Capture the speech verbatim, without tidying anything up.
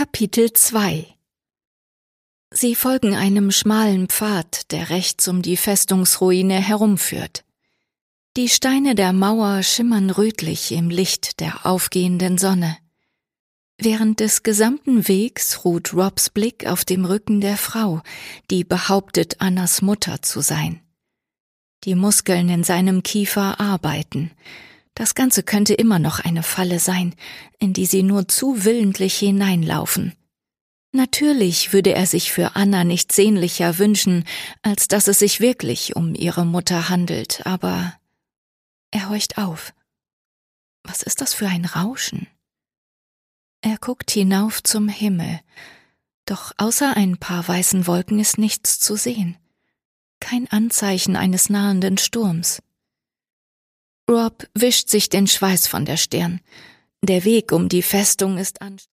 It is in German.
Kapitel zwei. Sie folgen einem schmalen Pfad, der rechts um die Festungsruine herumführt. Die Steine der Mauer schimmern rötlich im Licht der aufgehenden Sonne. Während des gesamten Wegs ruht Robs Blick auf dem Rücken der Frau, die behauptet, Annas Mutter zu sein. Die Muskeln in seinem Kiefer arbeiten. Das Ganze könnte immer noch eine Falle sein, in die sie nur zu willentlich hineinlaufen. Natürlich würde er sich für Anna nicht sehnlicher wünschen, als dass es sich wirklich um ihre Mutter handelt, aber er horcht auf. Was ist das für ein Rauschen? Er guckt hinauf zum Himmel, doch außer ein paar weißen Wolken ist nichts zu sehen. Kein Anzeichen eines nahenden Sturms. Rob wischt sich den Schweiß von der Stirn. Der Weg um die Festung ist anstrengend.